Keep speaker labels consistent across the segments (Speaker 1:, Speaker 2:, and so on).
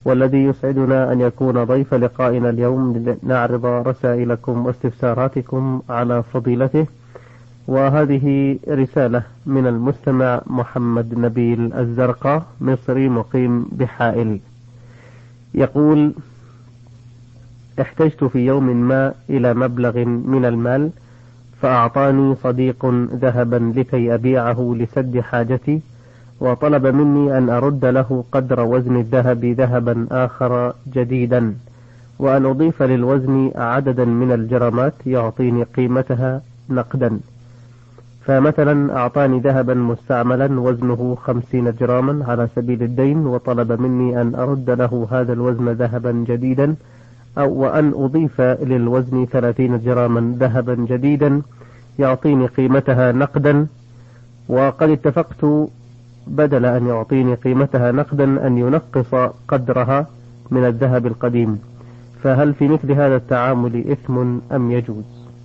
Speaker 1: والذي يسعدنا أن يكون ضيف لقائنا اليوم لنعرض رسائلكم واستفساراتكم على فضيلته. وهذه رسالة من المستمع محمد نبيل الزرقاء، مصري مقيم بحائل، يقول: احتجت في يوم ما إلى مبلغ من المال، فأعطاني صديق ذهبا لكي أبيعه لسد حاجتي، وطلب مني أن أرد له قدر وزن الذهب ذهبا آخر جديدا، وأن أضيف للوزن عددا من الجرامات يعطيني قيمتها نقدا. فمثلا أعطاني ذهبا مستعملا وزنه 50 جراما على سبيل الدين، وطلب مني أن أرد له هذا الوزن ذهبا جديدا، وأن أضيف للوزن 30 جراما ذهبا جديدا يعطيني قيمتها نقدا. وقد اتفقت بدل أن يعطيني قيمتها نقدا أن ينقص قدرها من الذهب القديم، فهل في مثل هذا التعامل إثم أم يجوز؟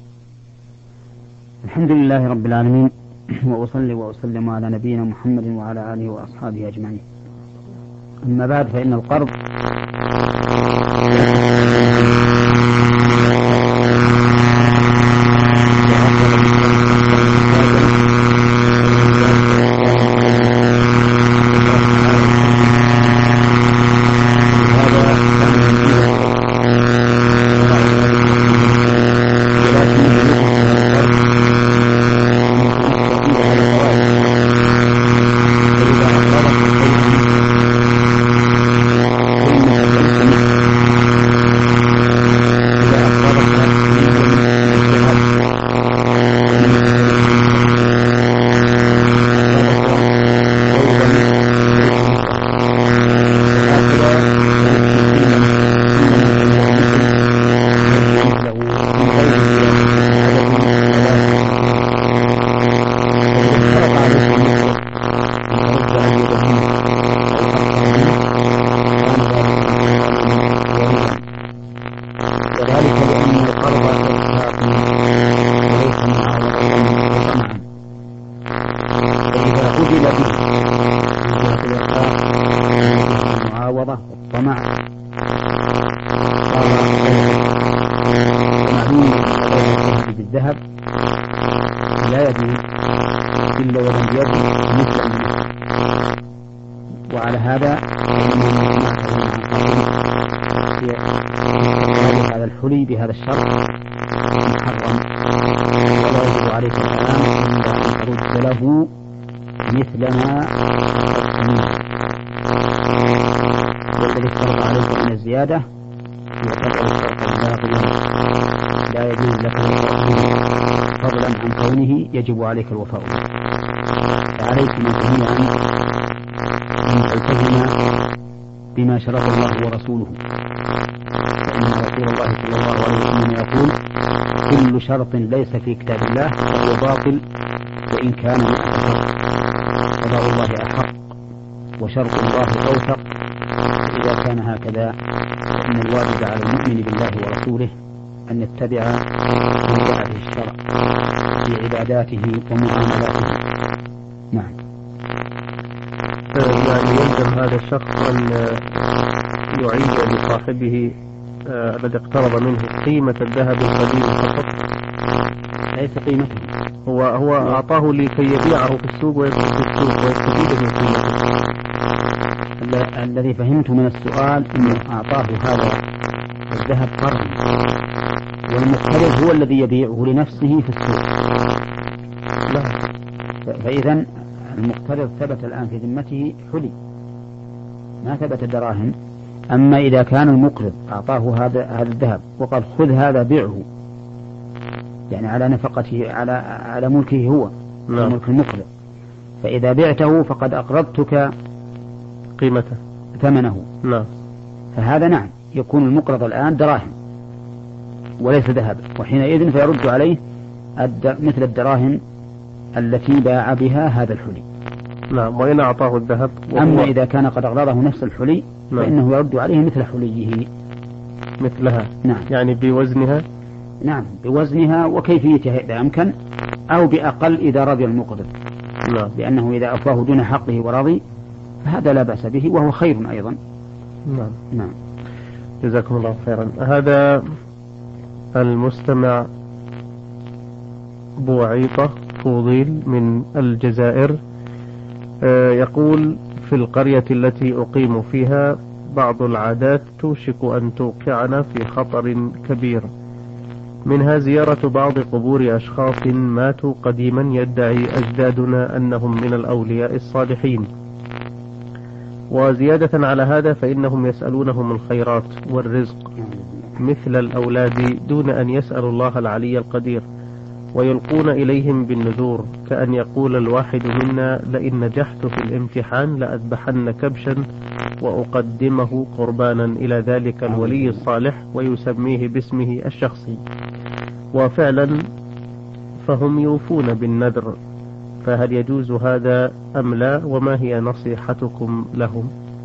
Speaker 2: الحمد لله رب العالمين، وأصلي وأسلم على نبينا محمد وعلى آله وأصحابه أجمعين. أما بعد، فإن القرض بالذهب لا يجوز إلا ومن بيده مثل المثل. وعلى هذا هذا الحلي بهذا الشرط محرم، ولا يجب عليك الآن إلا أن ترد له مثل ما والذي اشترط عليك من الزيادة يعتبر الشرط باطلا لا يجوز لك فضلا عن كونه يجب عليك الوفاء به. فعليك منتهيا أن تلتزم بما شرط الله ورسوله، فإن رسول الله صلى الله عليه وسلم يقول: كل شرط ليس في كتاب الله فهو باطل وإن كان مئة شرط، قضاء الله أحق وشرط الله أوثق. إذا كان هكذا فإن الواجب على المؤمن بالله ورسوله أن يتبع ما جاء به الشرع في عباداته ومعاملاته. نعم.
Speaker 1: يعني يلزم هذا الشخص أن يعيد لصاحبه الذي اقترض منه قيمة الذهب القديم فقط،
Speaker 2: ليس قيمته.
Speaker 1: هو أعطاه لكي يبيعه في السوق ويستفيد من قيمته.
Speaker 2: الذي فهمت من السؤال أنه أعطاه هذا الذهب قرضا، والمقترض هو الذي يبيعه لنفسه في السوق.
Speaker 1: لا.
Speaker 2: فإذا المقترض ثبت الآن في ذمته حلي، ما ثبت دراهم. أما إذا كان المقرض أعطاه هذا الذهب وقال: خذ هذا بيعه، يعني على نفقته على ملكه هو، ملك المقرض، فإذا بعته فقد أقرضتك
Speaker 1: قيمته
Speaker 2: ثمنه.
Speaker 1: نعم.
Speaker 2: فهذا نعم يكون المقرض الآن دراهم وليس ذهب، وحينئذ فيرد عليه مثل الدراهم التي باع بها هذا الحلي.
Speaker 1: نعم. وإن أعطاه الذهب
Speaker 2: أما إذا كان قد أغرضه نفس الحلي فإنه يرد عليه مثل حليه
Speaker 1: مثلها.
Speaker 2: نعم.
Speaker 1: يعني بوزنها.
Speaker 2: نعم، بوزنها وكيفيتها إذا أمكن، أو بأقل إذا رضي المقرض.
Speaker 1: نعم.
Speaker 2: لأنه إذا أفاه دون حقه ورضي فهذا لا بأس به، وهو خير أيضا.
Speaker 1: نعم.
Speaker 2: نعم.
Speaker 1: جزاكم الله خيرا. هذا المستمع بوعيطة فوضيل من الجزائر يقول: في القرية التي أقيم فيها بعض العادات توشك أن توقعنا في خطر كبير، منها زيارة بعض قبور أشخاص ماتوا قديما يدعي أجدادنا أنهم من الأولياء الصالحين، وزيادة على هذا فإنهم يسألونهم الخيرات والرزق مثل الأولاد دون أن يسألوا الله العلي القدير، ويلقون إليهم بالنذور، كأن يقول الواحد منا: لئن نجحت في الامتحان لأذبحن كبشا وأقدمه قربانا إلى ذلك الولي الصالح ويسميه باسمه الشخصي. وفعلا فهم يوفون بالنذر، فهل يجوز هذا أم لا؟ وما هي نصيحتكم لهم؟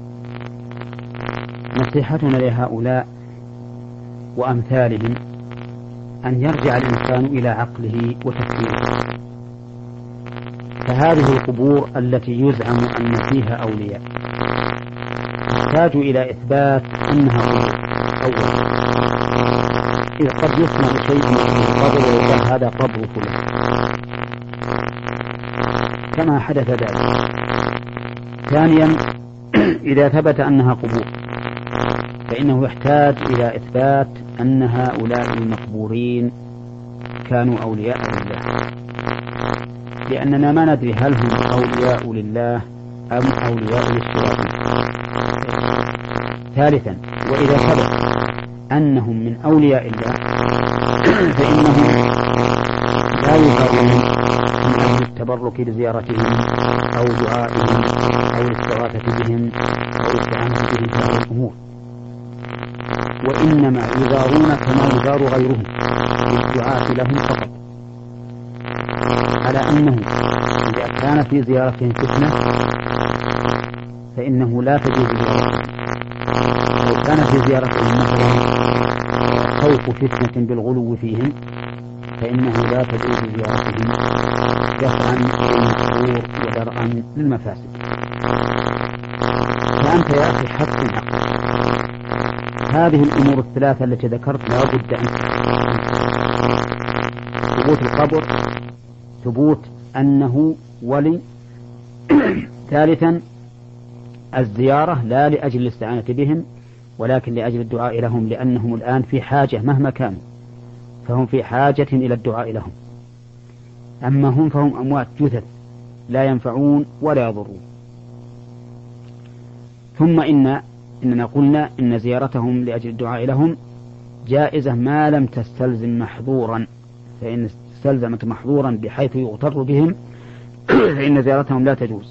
Speaker 2: نصيحتنا لهؤلاء وأمثالهم أن يرجع الإنسان إلى عقله وتفكيره. فهذه القبور التي يزعم أن فيها أولياء تحتاج إلى إثبات أنها قبور أولا، إذ قد يصنع شيء من القبر ويقال هذا قبر فلان كما حدث ذلك. ثانيا، إذا ثبت أنها قبور فإنه يحتاج إلى إثبات أن هؤلاء المقبورين كانوا أولياء لله، لأننا ما ندري هل هم أولياء لله أم أولياء للشياطين. ثالثا، وإذا ثبت أنهم من أولياء الله فإنهم لا يفرون من أجل التبرك بزيارتهم أو دعائهم أو الاستغاثة بهم أو الاستعانة بهم في هذه الأمور، وإنما يزارون كما يزار غيرهم بالدعاء لهم فقط، على أنه إذا كان في زيارتهم فتنة فإنه لا تجوز زيارتهم، لو كان في زيارتهم مثلا خوف فتنة بالغلو فيهم فإنه لا تجوز زيارتهم دفعا للمحظور ودرءا للمفاسد. فأنت يا أخي حق هذه الأمور الثلاثة التي ذكرت لا بد أن ثبوت القبر، ثبوت أنه ولي. ثالثا، الزيارة لا لأجل الاستعانة بهم ولكن لأجل الدعاء لهم، لأنهم الآن في حاجة مهما كانوا فهم في حاجة إلى الدعاء لهم، أما هم فهم أموات جثث لا ينفعون ولا يضرون. ثم إننا قلنا إن زيارتهم لأجل الدعاء لهم جائزة ما لم تستلزم محظورا، فإن استلزمت محظورا بحيث يغتر بهم فإن زيارتهم لا تجوز.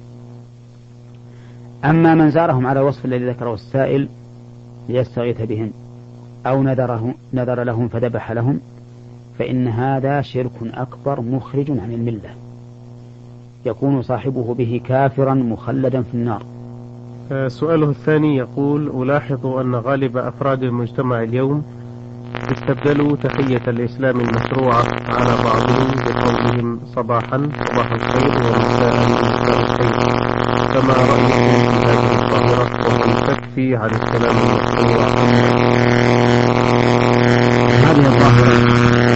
Speaker 2: أما من زارهم على الوصف الذي ذكره السائل ليستغيث بهم أو نذر لهم فذبح لهم فإن هذا شرك أكبر مخرج عن الملة، يكون صاحبه به كافرا مخلدا في النار.
Speaker 1: سؤاله الثاني يقول: ألاحظ أن غالب أفراد المجتمع اليوم استبدلوا تحية الإسلام المشروعة على بعضهم بقولهم صباحا صباح الخير ومساء مساء الخير، فما رأيكم في هذه الظاهرة وهل تكفي عن السلام المشروع؟
Speaker 2: هذه الظاهرة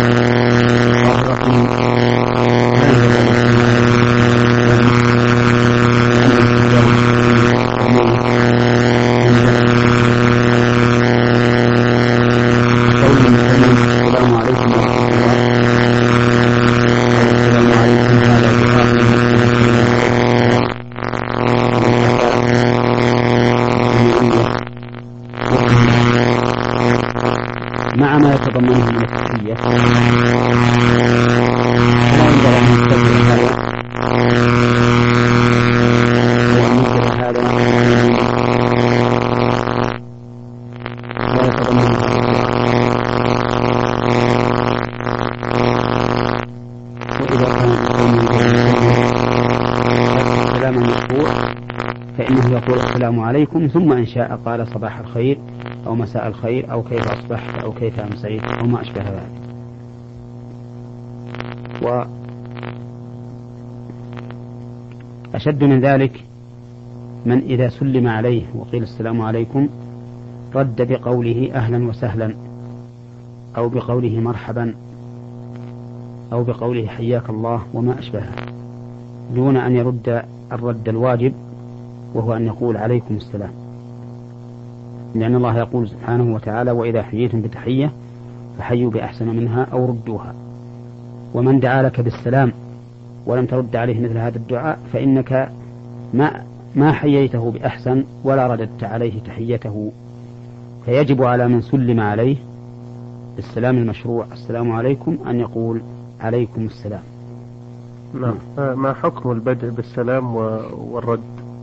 Speaker 2: مع ما يتضمنه من التحية فلا ينبغي أن يستبدل هذا وأن ينكر هذا لا يتضمن وإذا كان الكلام المشروع فإنه يقول السلام عليكم ثم إن شاء قال صباح الخير أو مساء الخير أو كيف أصبحت أو كيف أمسيت أو ما أشبه ذلك. وأشد من ذلك من إذا سلم عليه وقيل السلام عليكم رد بقوله أهلا وسهلا، أو بقوله مرحبا، أو بقوله حياك الله وما أشبهه، دون أن يرد الرد الواجب وهو أن يقول عليكم السلام، لأن الله يقول سبحانه وتعالى وإذا حييتم بتحية فحيوا بأحسن منها أو ردوها. ومن دعا لك بالسلام ولم ترد عليه مثل هذا الدعاء فإنك ما حييته بأحسن ولا رددت عليه تحيته. فيجب على من سلم عليه بالسلام المشروع السلام عليكم أن يقول عليكم السلام.
Speaker 1: نعم. ما حكم البدء بالسلام والرد؟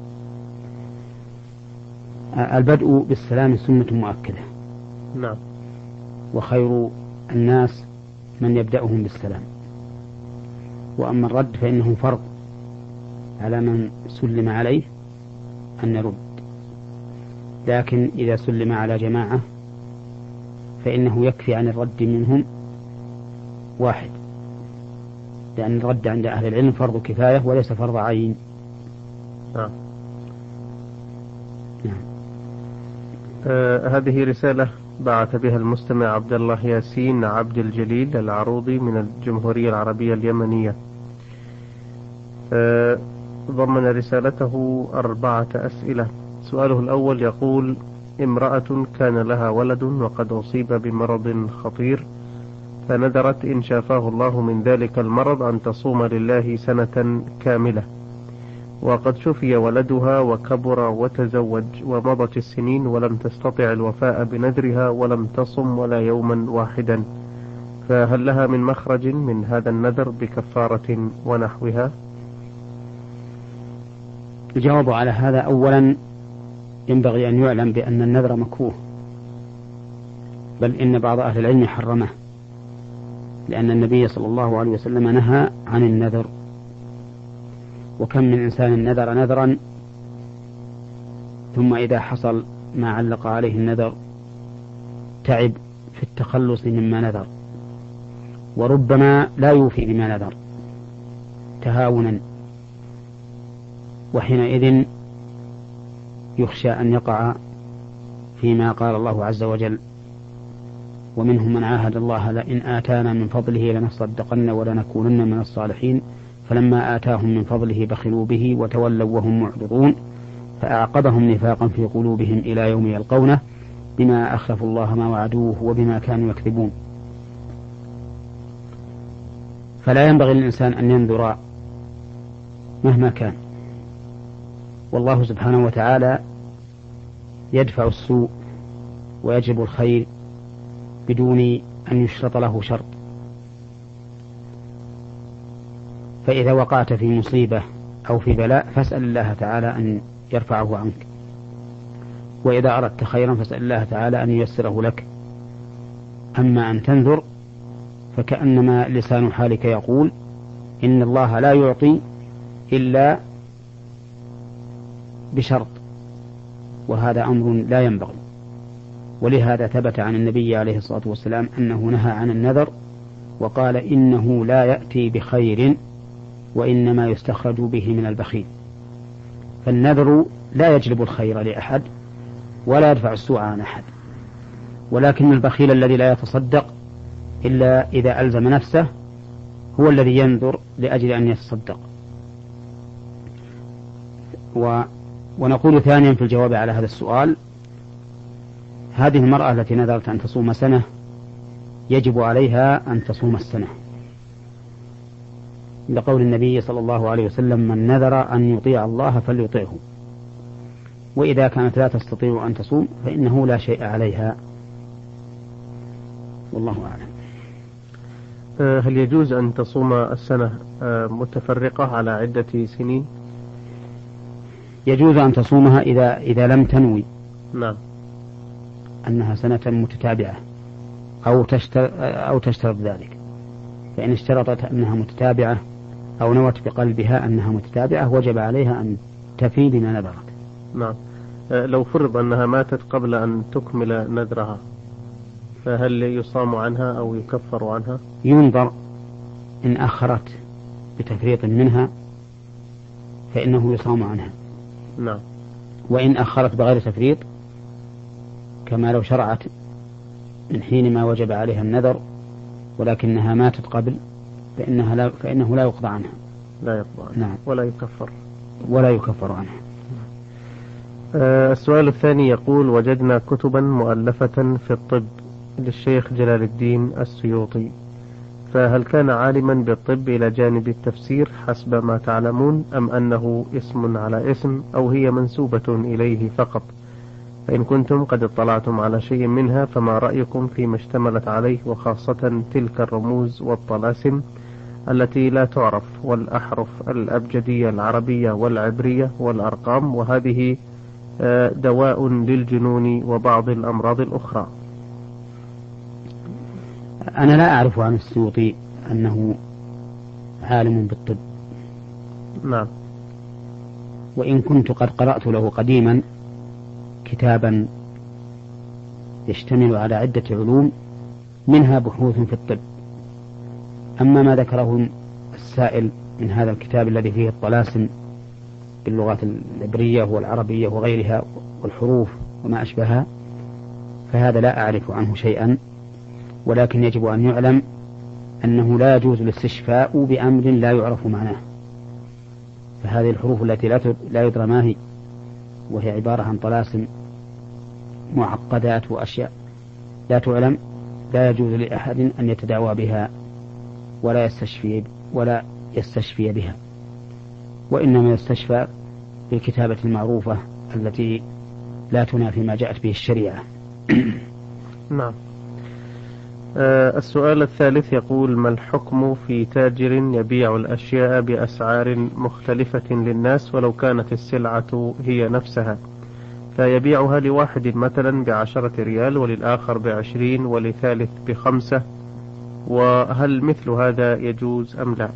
Speaker 2: البدء بالسلام سنة مؤكدة.
Speaker 1: نعم.
Speaker 2: وخير الناس من يبدأهم بالسلام. وأما الرد فإنه فرض على من سلم عليه أن يرد، لكن إذا سلم على جماعة فإنه يكفي عن الرد منهم واحد، لأن الرد عند أهل العلم فرض كفاية وليس فرض عين.
Speaker 1: نعم. هذه رسالة بعث بها المستمع عبد الله ياسين عبد الجليل العروضي من الجمهورية العربية اليمنية. ضمن رسالته 4 أسئلة. سؤاله الأول يقول: امرأة كان لها ولد وقد أصيب بمرض خطير، فنذرت إن شافاه الله من ذلك المرض أن تصوم لله سنة كاملة، وقد شفي ولدها وكبر وتزوج ومضت السنين ولم تستطع الوفاء بنذرها ولم تصم ولا يوما واحدا، فهل لها من مخرج من هذا النذر بكفارة ونحوها؟
Speaker 2: الجواب على هذا: أولا ينبغي أن يعلم بأن النذر مكروه، بل إن بعض أهل العلم حرمه، لأن النبي صلى الله عليه وسلم نهى عن النذر. وكم من إنسان نذر نذرا ثم إذا حصل ما علق عليه النذر تعب في التخلص مما نذر، وربما لا يوفي بما نذر تهاونا، وحينئذ يخشى أن يقع فيما قال الله عز وجل: ومنهم من عاهد الله لئن آتانا من فضله لنصدقن ولنكونن من الصالحين فلما آتاهم من فضله بخلوا به وتولوا وهم معرضون فأعقبهم نفاقا في قلوبهم إلى يوم يلقونه بما أخلفوا الله ما وعدوه وبما كانوا يكذبون. فلا ينبغي للإنسان أن ينذر مهما كان، والله سبحانه وتعالى يدفع السوء ويجب الخير بدون أن يشرط له شرط. فإذا وقعت في مصيبة أو في بلاء فاسأل الله تعالى أن يرفعه عنك، وإذا أردت خيرا فاسأل الله تعالى أن ييسره لك. أما أن تنذر فكأنما لسان حالك يقول إن الله لا يعطي إلا بشرط، وهذا أمر لا ينبغي. ولهذا ثبت عن النبي عليه الصلاة والسلام أنه نهى عن النذر وقال إنه لا يأتي بخير وإنما يستخرج به من البخيل. فالنذر لا يجلب الخير لأحد ولا يدفع السوء عن أحد، ولكن البخيل الذي لا يتصدق إلا إذا ألزم نفسه هو الذي ينذر لأجل أن يتصدق. ونقول ثانيا في الجواب على هذا السؤال: هذه المرأة التي نذرت أن تصوم سنة يجب عليها أن تصوم السنة، لقول النبي صلى الله عليه وسلم: من نذر أن يطيع الله فليطيعه، وإذا كانت لا تستطيع أن تصوم فإنه لا شيء عليها، والله أعلم.
Speaker 1: هل يجوز أن تصوم السنة متفرقة على عدة سنين؟
Speaker 2: يجوز أن تصومها إذا لم تنوي
Speaker 1: نعم
Speaker 2: أنها سنة متتابعة أو تشترط ذلك. فإن اشترطت أنها متتابعة أو نوت بقلبها أنها متتابعة وجب عليها أن تفي بما نذرت.
Speaker 1: نعم. لو فرض أنها ماتت قبل أن تكمل نذرها فهل يصام عنها أو يكفر عنها؟
Speaker 2: ينظر، إن أخرت بتفريط منها فإنه يصام عنها.
Speaker 1: نعم.
Speaker 2: وإن أخرت بغير تفريط كما لو شرعت من حين ما وجب عليها النذر ولكنها ماتت قبل فإنه لا يقضى عنها.
Speaker 1: لا يقضى عنها.
Speaker 2: نعم.
Speaker 1: ولا يكفر
Speaker 2: عنها.
Speaker 1: السؤال الثاني يقول: وجدنا كتبا مؤلفة في الطب للشيخ جلال الدين السيوطي، فهل كان عالما بالطب إلى جانب التفسير حسب ما تعلمون، أم أنه اسم على اسم، أو هي منسوبة إليه فقط؟ فإن كنتم قد اطلعتم على شيء منها فما رأيكم فيما اشتملت عليه، وخاصة تلك الرموز والطلاسم التي لا تعرف، والأحرف الأبجدية العربية والعبرية والأرقام، وهذه دواء للجنون وبعض الأمراض الأخرى.
Speaker 2: أنا لا أعرف عن السيوطي أنه عالم بالطب.
Speaker 1: نعم.
Speaker 2: وإن كنت قد قرأت له قديما كتابا يشتمل على عدة علوم منها بحوث في الطب. أما ما ذكره السائل من هذا الكتاب الذي فيه الطلاسم باللغات العبرية والعربية وغيرها والحروف وما أشبهها، فهذا لا أعرف عنه شيئا، ولكن يجب أن يعلم أنه لا يجوز الاستشفاء بأمر لا يعرف معناه. فهذه الحروف التي لا يدرى ما هي، وهي عبارة عن طلاسم معقدات وأشياء لا تعلم، لا يجوز لأحد أن يتداوى بها ولا يستشفي بها، وإنما يستشفى بالكتابة المعروفة التي لا تنافي ما جاءت به الشريعة.
Speaker 1: نعم. السؤال الثالث يقول: ما الحكم في تاجر يبيع الأشياء بأسعار مختلفة للناس ولو كانت السلعة هي نفسها، فيبيعها لواحد مثلا ب10 ريال وللآخر ب20 ولثالث ب5، وهل مثل هذا يجوز أم لا؟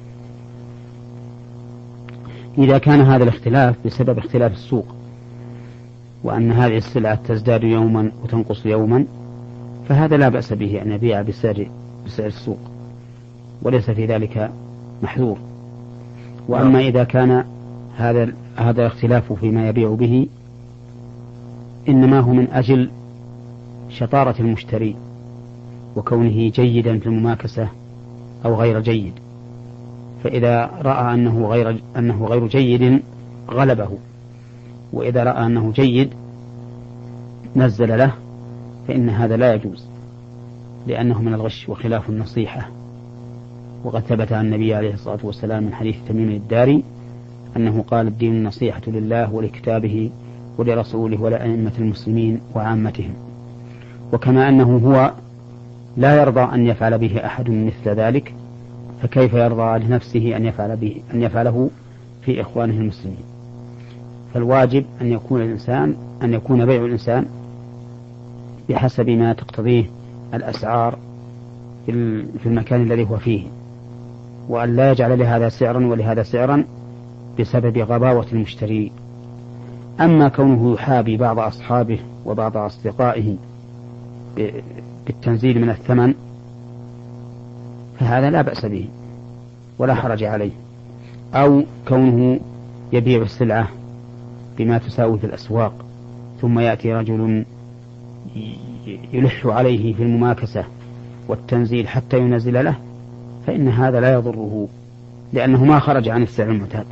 Speaker 2: إذا كان هذا الاختلاف بسبب اختلاف السوق، وأن هذه السلعة تزداد يوما وتنقص يوما، فهذا لا بأس به أن يبيع بسعر السوق، وليس في ذلك محذور. وأما إذا كان هذا الاختلاف فيما يبيع به إنما هو من أجل شطارة المشتري وكونه جيدا في المماكسة أو غير جيد، فإذا رأى أنه غير جيد غلبه، وإذا رأى أنه جيد نزل له، فإن هذا لا يجوز، لأنه من الغش وخلاف النصيحة. وقد ثبت عن النبي عليه الصلاة والسلام من حديث تميم الداري أنه قال: الدين النصيحة لله ولكتابه ولرسوله ولأئمة المسلمين وعامتهم. وكما أنه هو لا يرضى أن يفعل به أحد مثل ذلك، فكيف يرضى لنفسه أن يفعله في إخوانه المسلمين؟ فالواجب أن يكون بيع الإنسان بحسب ما تقتضيه الأسعار في المكان الذي هو فيه، وأن لا يجعل لهذا سعرا ولهذا سعرا بسبب غباوة المشتري. أما كونه يحابي بعض أصحابه وبعض أصدقائه بالتنزيل من الثمن فهذا لا بأس به ولا حرج عليه، أو كونه يبيع السلعة بما تساوي في الأسواق ثم يأتي رجل يلح عليه في المماكسة والتنزيل حتى ينزل له، فإن هذا لا يضره، لأنه ما خرج عن السعر المعتاد.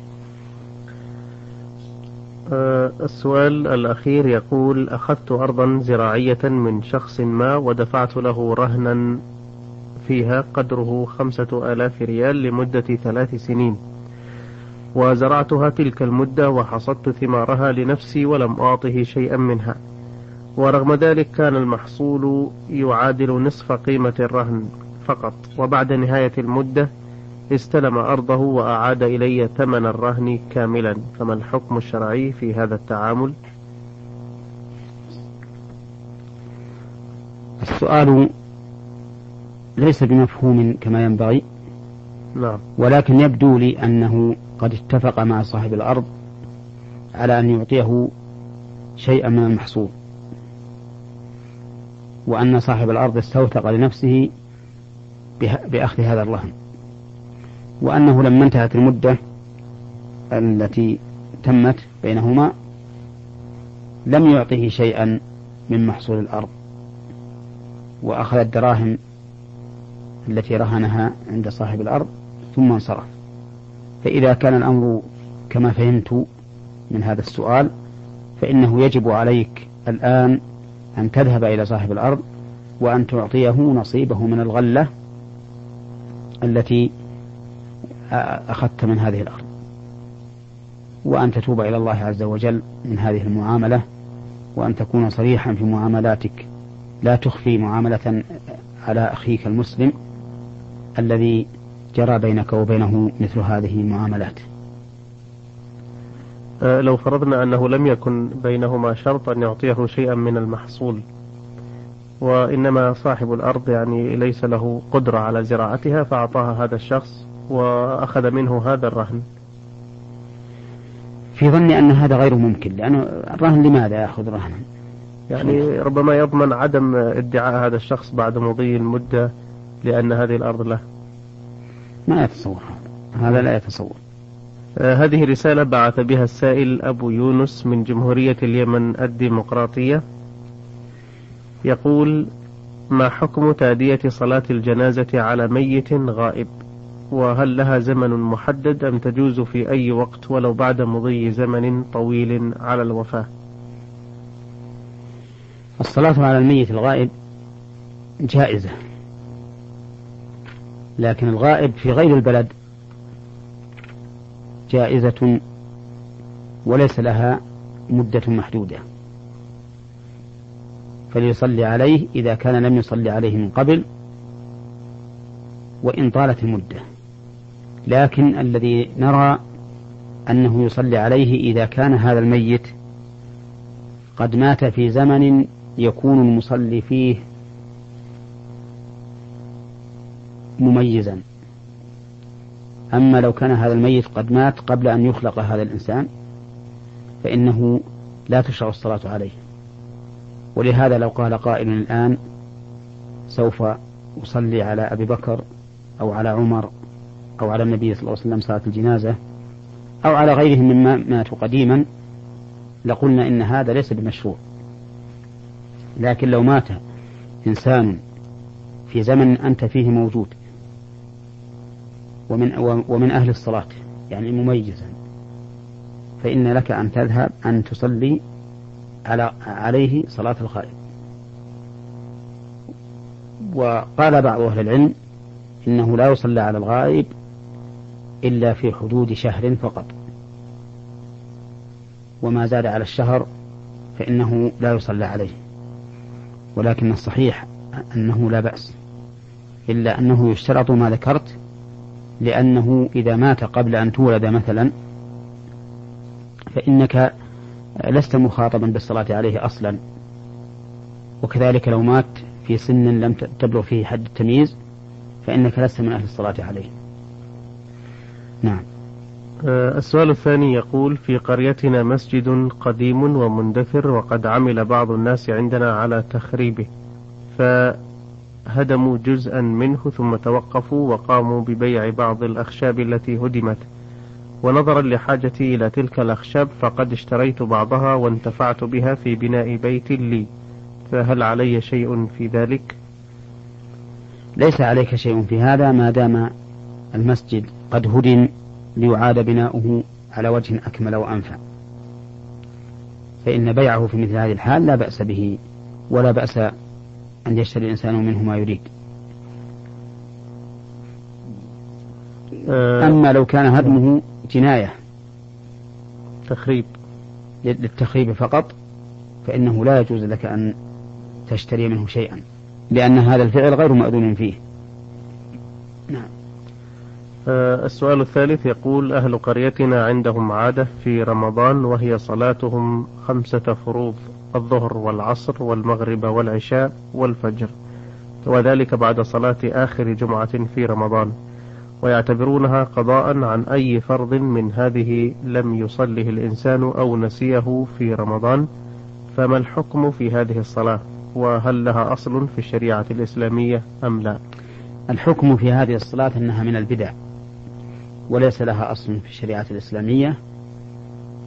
Speaker 1: السؤال الأخير يقول: أخذت أرضا زراعية من شخص ما ودفعت له رهنا فيها قدره 5000 ريال لمدة 3 سنين، وزرعتها تلك المدة وحصدت ثمارها لنفسي ولم أعطه شيئا منها، ورغم ذلك كان المحصول يعادل نصف قيمة الرهن فقط، وبعد نهاية المدة استلم أرضه وأعاد إلي ثمن الرهن كاملا، فما الحكم الشرعي في هذا التعامل؟
Speaker 2: السؤال ليس بمفهوم كما ينبغي.
Speaker 1: نعم.
Speaker 2: ولكن يبدو لي أنه قد اتفق مع صاحب الأرض على أن يعطيه شيئا من المحصول، وأن صاحب الأرض استوثق لنفسه بأخذ هذا الرهن، وأنه لما انتهت المدة التي تمت بينهما لم يعطه شيئا من محصول الأرض وأخذ الدراهم التي رهنها عند صاحب الأرض ثم انصرف، فإذا كان الأمر كما فهمت من هذا السؤال فإنه يجب عليك الآن أن تذهب إلى صاحب الأرض وأن تعطيه نصيبه من الغلة التي أخذت من هذه الأرض، وأن تتوب إلى الله عز وجل من هذه المعاملة، وأن تكون صريحا في معاملاتك، لا تخفي معاملة على أخيك المسلم الذي جرى بينك وبينه مثل هذه المعاملات.
Speaker 1: لو فرضنا أنه لم يكن بينهما شرط أن يعطيه شيئا من المحصول، وإنما صاحب الأرض يعني ليس له قدرة على زراعتها فأعطاها هذا الشخص وأخذ منه هذا الرهن،
Speaker 2: في ظني أن هذا غير ممكن، لأنه الرهن لماذا يأخذ رهنا؟
Speaker 1: يعني ربما يضمن عدم ادعاء هذا الشخص بعد مضي المدة لأن هذه الأرض له.
Speaker 2: ما يتصور هذا، لا يتصور.
Speaker 1: هذه رسالة بعث بها السائل أبو يونس من جمهورية اليمن الديمقراطية، يقول: ما حكم تأدية صلاة الجنازة على ميت غائب؟ وهل لها زمن محدد أم تجوز في أي وقت ولو بعد مضي زمن طويل على الوفاة؟
Speaker 2: الصلاة على الميت الغائب جائزة، لكن الغائب في غير البلد جائزة وليس لها مدة محدودة، فليصلي عليه إذا كان لم يصلي عليه من قبل وإن طالت المدة، لكن الذي نرى أنه يصلي عليه إذا كان هذا الميت قد مات في زمن يكون المصلي فيه مميزا. أما لو كان هذا الميت قد مات قبل أن يخلق هذا الإنسان فإنه لا تشرع الصلاة عليه. ولهذا لو قال قائل الآن سوف أصلي على أبي بكر أو على عمر أو على النبي صلى الله عليه وسلم صلاة الجنازة أو على غيرهم مما ماتوا قديما لقلنا إن هذا ليس بمشروع. لكن لو مات إنسان في زمن أنت فيه موجود ومن أهل الصلاة يعني مميزا، فإن لك أن تذهب أن تصلي عليه صلاة الغائب. وقال بعض أهل العلم إنه لا يصلى على الغائب إلا في حدود شهر فقط، وما زاد على الشهر فإنه لا يصلى عليه. ولكن الصحيح أنه لا بأس، إلا أنه يشترط ما ذكرت، لأنه إذا مات قبل أن تولد مثلا فإنك لست مخاطبا بالصلاة عليه أصلا، وكذلك لو مات في سن لم تبلغ فيه حد التمييز فإنك لست من أهل الصلاة عليه. نعم.
Speaker 1: السؤال الثاني يقول: في قريتنا مسجد قديم ومندثر وقد عمل بعض الناس عندنا على تخريبه، فهدموا جزءا منه ثم توقفوا وقاموا ببيع بعض الأخشاب التي هدمت، ونظرا لحاجتي إلى تلك الأخشاب فقد اشتريت بعضها وانتفعت بها في بناء بيت لي، فهل علي شيء في ذلك؟
Speaker 2: ليس عليك شيء في هذا ما دام المسجد قد هدم ليعاد بناؤه على وجه أكمل وأنفع، فإن بيعه في مثل هذه الحال لا بأس به، ولا بأس أن يشتري الإنسان منه ما يريد. أما لو كان هدمه جناية
Speaker 1: تخريب
Speaker 2: للتخريب فقط فإنه لا يجوز لك أن تشتري منه شيئا، لأن هذا الفعل غير مأذون فيه. نعم.
Speaker 1: السؤال الثالث يقول: أهل قريتنا عندهم عادة في رمضان وهي صلاتهم 5 فروض: الظهر والعصر والمغرب والعشاء والفجر، وذلك بعد صلاة آخر جمعة في رمضان، ويعتبرونها قضاء عن أي فرض من هذه لم يصله الإنسان أو نسيه في رمضان، فما الحكم في هذه الصلاة؟ وهل لها أصل في الشريعة الإسلامية أم لا؟
Speaker 2: الحكم في هذه الصلاة أنها من البدع وليس لها أصل في الشريعة الإسلامية،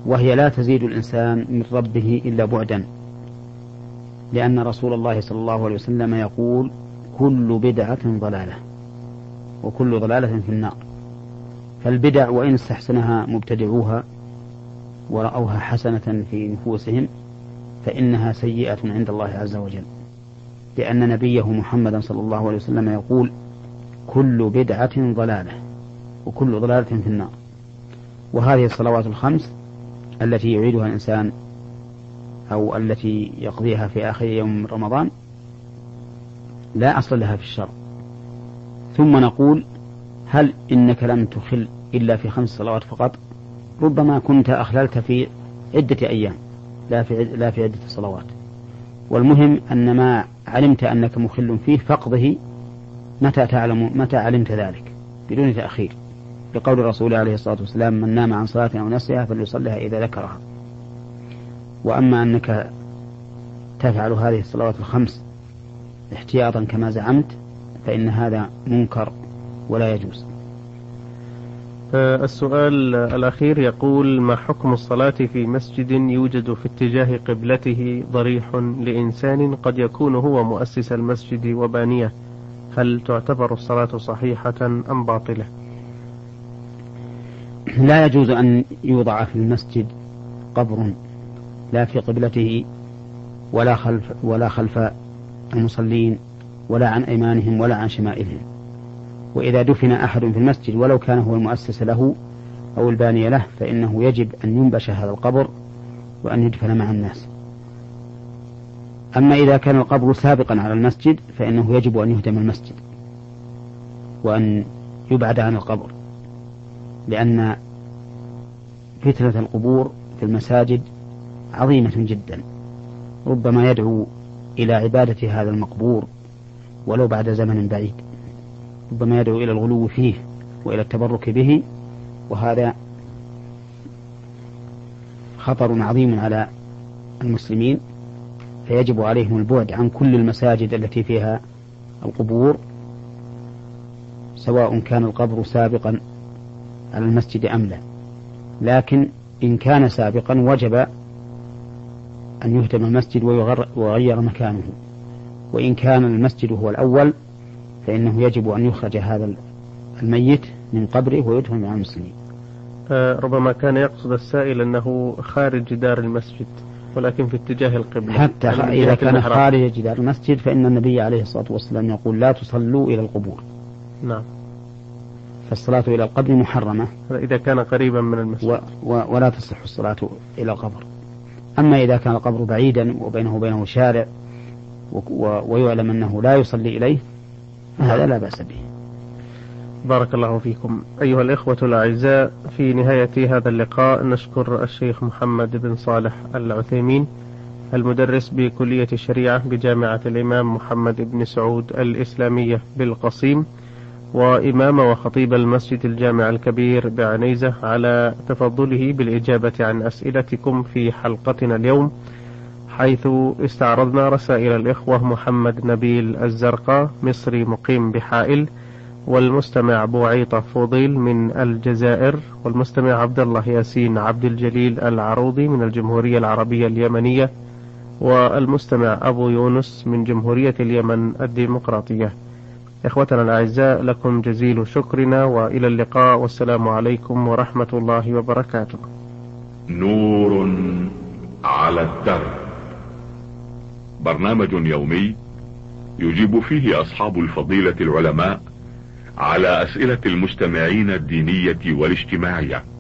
Speaker 2: وهي لا تزيد الإنسان من ربه إلا بعدا، لأن رسول الله صلى الله عليه وسلم يقول: كل بدعة ضلالة وكل ضلالة في النار. فالبدع وإن استحسنها مبتدعوها ورأوها حسنة في نفوسهم فإنها سيئة عند الله عز وجل، لأن نبيه محمد صلى الله عليه وسلم يقول: كل بدعة ضلالة وكل ضلالة في النار. وهذه الصلوات الخمس التي يعيدها الإنسان أو التي يقضيها في آخر يوم من رمضان لا أصل لها في الشرع. ثم نقول: هل إنك لم تخل إلا في 5 صلوات فقط؟ ربما كنت أخللت في عدة أيام لا في عدة صلوات. والمهم أن ما علمت أنك مخل فيه فقضه متى علمت ذلك بدون تأخير، بقول الرسول عليه الصلاة والسلام: من نام عن صلاة أو نسيها فليصلها إذا ذكرها. وأما أنك تفعل هذه الصلوات الخمس احتياطا كما زعمت فإن هذا منكر ولا يجوز.
Speaker 1: السؤال الأخير يقول: ما حكم الصلاة في مسجد يوجد في اتجاه قبلته ضريح لإنسان قد يكون هو مؤسس المسجد وبانيه، هل تعتبر الصلاة صحيحة أم باطلة؟
Speaker 2: لا يجوز أن يوضع في المسجد قبر لا في قبلته ولا خلف المصلين ولا عن أيمانهم ولا عن شمائلهم. وإذا دفن أحد في المسجد ولو كان هو المؤسس له أو الباني له فإنه يجب أن ينبش هذا القبر وأن يدفن مع الناس. أما إذا كان القبر سابقا على المسجد فإنه يجب أن يهدم المسجد وأن يبعد عن القبر، لأن فتنة القبور في المساجد عظيمة جدا، ربما يدعو إلى عبادة هذا المقبور ولو بعد زمن بعيد، ربما يدعو إلى الغلو فيه وإلى التبرك به، وهذا خطر عظيم على المسلمين، فيجب عليهم البعد عن كل المساجد التي فيها القبور سواء كان القبر سابقا على المسجد أم لا. لكن إن كان سابقا وجب أن يهدم المسجد ويغير مكانه، وإن كان المسجد هو الأول فإنه يجب أن يخرج هذا الميت من قبره ويدفن مع المسلمين.
Speaker 1: ربما كان يقصد السائل أنه خارج جدار المسجد ولكن في اتجاه القبلة،
Speaker 2: حتى إذا كان خارج جدار المسجد فإن النبي عليه الصلاة والسلام يقول: لا تصلوا إلى القبور.
Speaker 1: نعم.
Speaker 2: فالصلاة إلى القبر محرمة
Speaker 1: إذا كان قريبا من المسجد
Speaker 2: ولا تصح الصلاة إلى القبر. أما إذا كان القبر بعيدا وبينه شارع ويعلم أنه لا يصلي إليه هذا لا بأس به.
Speaker 1: بارك الله فيكم. أيها الإخوة الأعزاء، في نهاية هذا اللقاء نشكر الشيخ محمد بن صالح العثيمين المدرس بكلية الشريعة بجامعة الإمام محمد بن سعود الإسلامية بالقصيم، وإمام وخطيب المسجد الجامع الكبير بعنيزة، على تفضله بالإجابة عن أسئلتكم في حلقتنا اليوم، حيث استعرضنا رسائل الإخوة محمد نبيل الزرقاء مصري مقيم بحائل، والمستمع بوعيطة فضيل من الجزائر، والمستمع عبد الله ياسين عبد الجليل العروضي من الجمهورية العربية اليمنية، والمستمع أبو يونس من جمهورية اليمن الديمقراطية. إخوتنا الأعزاء، لكم جزيل شكرنا، وإلى اللقاء، والسلام عليكم ورحمة الله وبركاته.
Speaker 3: نور على الدرب، برنامج يومي يجيب فيه أصحاب الفضيلة العلماء على أسئلة المستمعين الدينية والاجتماعية.